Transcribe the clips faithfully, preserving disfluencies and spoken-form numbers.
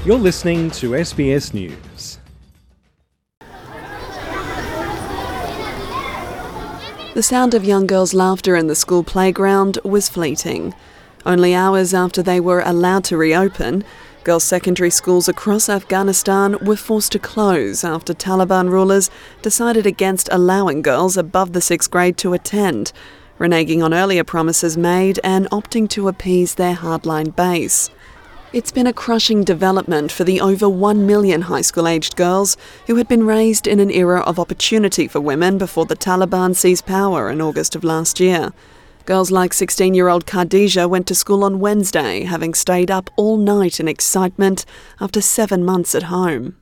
You're listening to S B S News. The sound of young girls' laughter in the school playground was fleeting. Only hours after they were allowed to reopen, girls' secondary schools across Afghanistan were forced to close after Taliban rulers decided against allowing girls above the sixth grade to attend, reneging on earlier promises made and opting to appease their hardline base. It's been a crushing development for the over one million high school-aged girls who had been raised in an era of opportunity for women before the Taliban seized power in August of last year. Girls like sixteen-year-old Khadija went to school on Wednesday, having stayed up all night in excitement after seven months at home.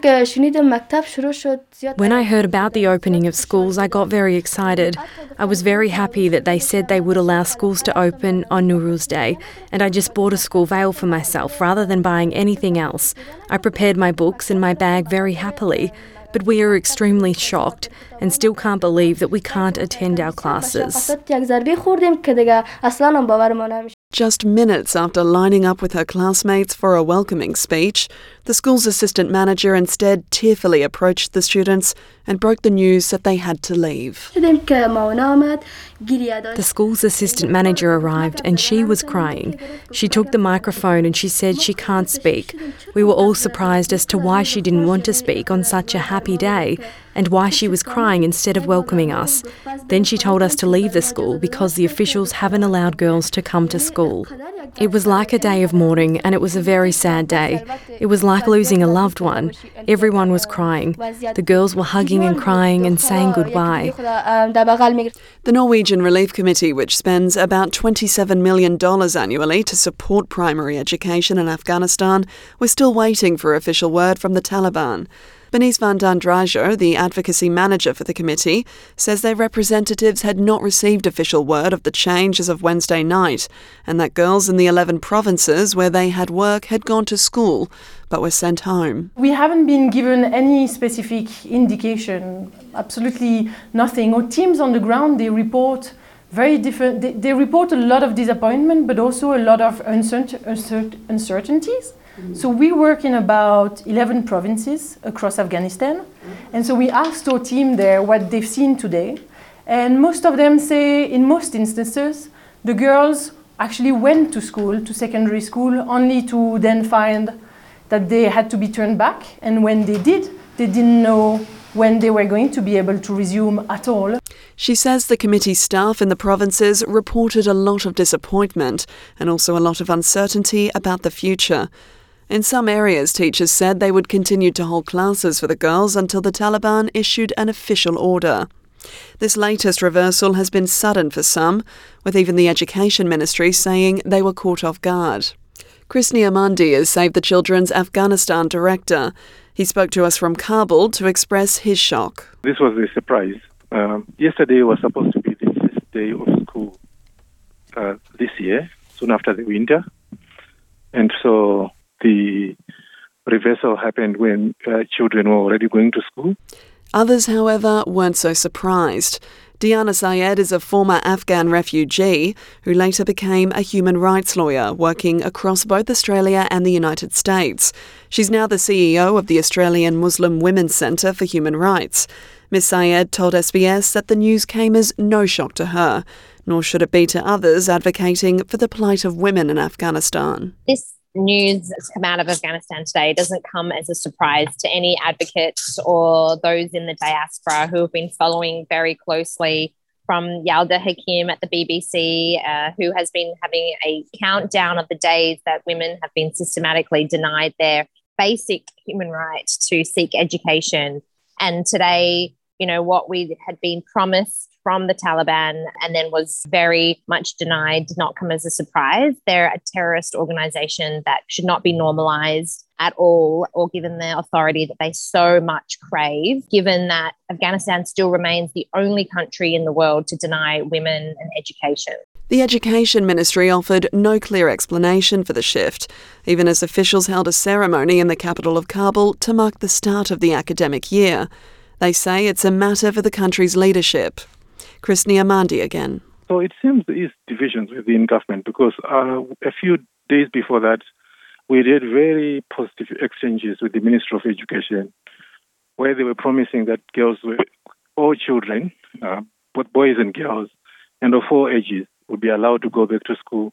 When I heard about the opening of schools, I got very excited. I was very happy that they said they would allow schools to open on Nowruz Day, and I just bought a school veil for myself rather than buying anything else. I prepared my books and my bag very happily. But we are extremely shocked and still can't believe that we can't attend our classes. Just minutes after lining up with her classmates for a welcoming speech, the school's assistant manager instead tearfully approached the students and broke the news that they had to leave. The school's assistant manager arrived and she was crying. She took the microphone and she said she can't speak. We were all surprised as to why she didn't want to speak on such a happy day and why she was crying instead of welcoming us. Then she told us to leave the school because the officials haven't allowed girls to come to school. It was like a day of mourning and it was a very sad day. It was like losing a loved one. Everyone was crying. The girls were hugging and crying and saying goodbye. The Norwegian Relief Committee, which spends about twenty-seven million dollars annually to support primary education in Afghanistan, was still waiting for official word from the Taliban. Bernice van den Drager, the advocacy manager for the committee, says their representatives had not received official word of the change as of Wednesday night, and that girls in the eleven provinces where they had work had gone to school, but were sent home. We haven't been given any specific indication, absolutely nothing. Our teams on the ground, they report very different, they, they report a lot of disappointment, but also a lot of uncertain, uncertain, uncertainties. So we work in about eleven provinces across Afghanistan. And so we asked our team there what they've seen today. And most of them say, in most instances, the girls actually went to school, to secondary school, only to then find that they had to be turned back. And when they did, they didn't know when they were going to be able to resume at all. She says the committee staff in the provinces reported a lot of disappointment and also a lot of uncertainty about the future. In some areas, teachers said they would continue to hold classes for the girls until the Taliban issued an official order. This latest reversal has been sudden for some, with even the Education Ministry saying they were caught off guard. Chris Niamandi is Save the Children's Afghanistan director. He spoke to us from Kabul to express his shock. This was a surprise. Um, yesterday was supposed to be the first day of school uh, this year, soon after the winter. And so the reversal happened when uh, children were already going to school. Others, however, weren't so surprised. Diana Syed is a former Afghan refugee who later became a human rights lawyer working across both Australia and the United States. She's now the C E O of the Australian Muslim Women's Centre for Human Rights. Miz Syed told S B S that the news came as no shock to her, nor should it be to others advocating for the plight of women in Afghanistan. This news that's come out of Afghanistan today doesn't come as a surprise to any advocates or those in the diaspora who have been following very closely, from Yalda Hakim at the B B C, uh, who has been having a countdown of the days that women have been systematically denied their basic human right to seek education. And today, you know, what we had been promised from the Taliban and then was very much denied did not come as a surprise. They're a terrorist organization that should not be normalized at all or given the authority that they so much crave, given that Afghanistan still remains the only country in the world to deny women an education. The Education Ministry offered no clear explanation for the shift, even as officials held a ceremony in the capital of Kabul to mark the start of the academic year. They say it's a matter for the country's leadership. Chris Niamandi again. So it seems there is divisions within government because uh, a few days before that, we did very positive exchanges with the Ministry of Education, where they were promising that girls were, all children, uh, both boys and girls, and of all ages, would be allowed to go back to school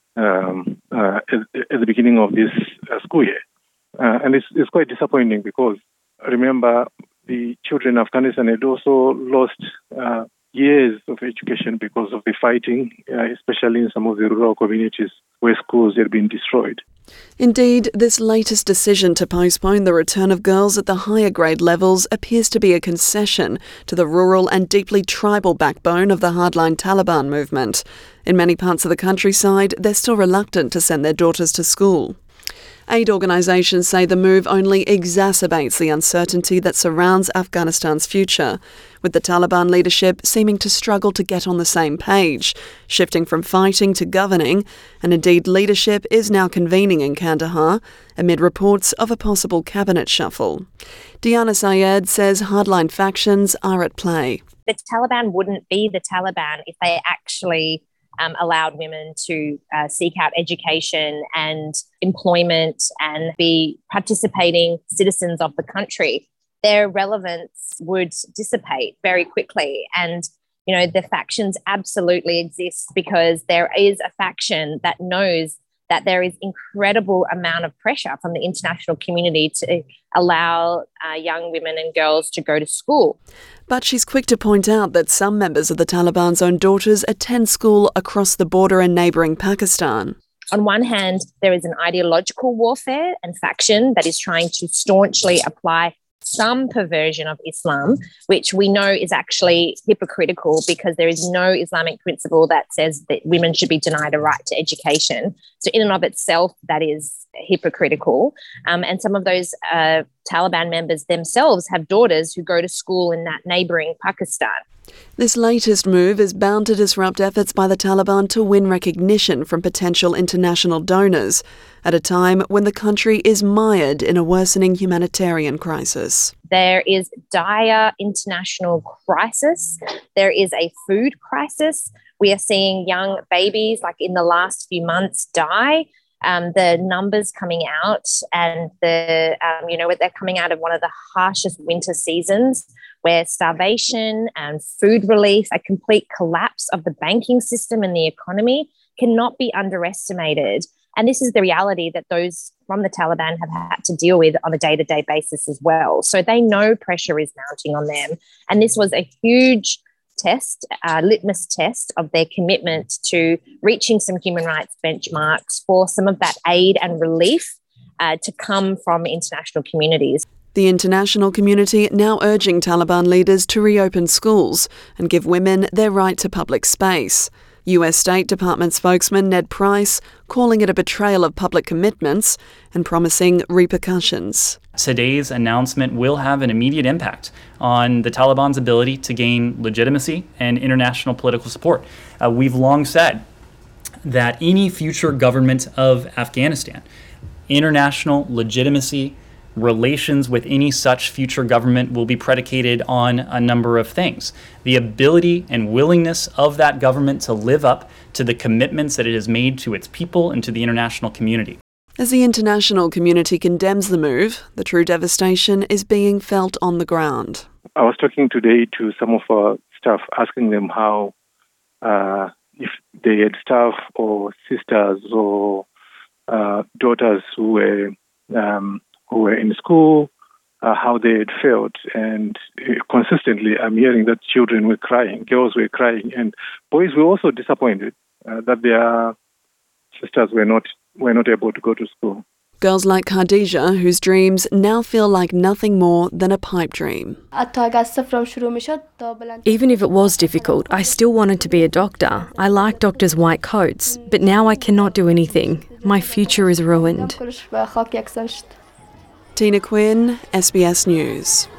um, uh, at, at the beginning of this uh, school year. Uh, and it's, it's quite disappointing because, remember, the children in Afghanistan had also lost uh, years of education because of the fighting, uh, especially in some of the rural communities where schools had been destroyed. Indeed, this latest decision to postpone the return of girls at the higher grade levels appears to be a concession to the rural and deeply tribal backbone of the hardline Taliban movement. In many parts of the countryside, they're still reluctant to send their daughters to school. Aid organisations say the move only exacerbates the uncertainty that surrounds Afghanistan's future, with the Taliban leadership seeming to struggle to get on the same page, shifting from fighting to governing, and indeed leadership is now convening in Kandahar amid reports of a possible cabinet shuffle. Diana Syed says hardline factions are at play. The Taliban wouldn't be the Taliban if they actually Um, allowed women to uh, seek out education and employment and be participating citizens of the country. Their relevance would dissipate very quickly. And, you know, the factions absolutely exist because there is a faction that knows that there is incredible amount of pressure from the international community to allow uh, young women and girls to go to school. But she's quick to point out that some members of the Taliban's own daughters attend school across the border in neighbouring Pakistan. On one hand, there is an ideological warfare and faction that is trying to staunchly apply some perversion of Islam, which we know is actually hypocritical because there is no Islamic principle that says that women should be denied a right to education. So in and of itself, that is hypocritical. Um, and some of those uh, Taliban members themselves have daughters who go to school in that neighbouring Pakistan. This latest move is bound to disrupt efforts by the Taliban to win recognition from potential international donors at a time when the country is mired in a worsening humanitarian crisis. There is dire international crisis. There is a food crisis. We are seeing young babies, like in the last few months, die. Um, the numbers coming out and the, um, you know, they're coming out of one of the harshest winter seasons where starvation and food relief, a complete collapse of the banking system and the economy cannot be underestimated. And this is the reality that those from the Taliban have had to deal with on a day-to-day basis as well. So they know pressure is mounting on them. And this was a huge test, uh, litmus test of their commitment to reaching some human rights benchmarks for some of that aid and relief uh, to come from international communities. The international community now urging Taliban leaders to reopen schools and give women their right to public space. U S State Department spokesman Ned Price calling it a betrayal of public commitments and promising repercussions. Today's announcement will have an immediate impact on the Taliban's ability to gain legitimacy and international political support. Uh, we've long said that any future government of Afghanistan, international legitimacy, relations with any such future government will be predicated on a number of things. The ability and willingness of that government to live up to the commitments that it has made to its people and to the international community. As the international community condemns the move, the true devastation is being felt on the ground. I was talking today to some of our staff, asking them how, uh, if they had staff or sisters or uh, daughters who were um, who were in school, uh, how they had felt. And uh, consistently, I'm hearing that children were crying, girls were crying, and boys were also disappointed uh, that their sisters were not were not able to go to school. Girls like Khadija, whose dreams now feel like nothing more than a pipe dream. Even if it was difficult, I still wanted to be a doctor. I like doctors' white coats, but now I cannot do anything. My future is ruined. Tina Quinn, S B S News.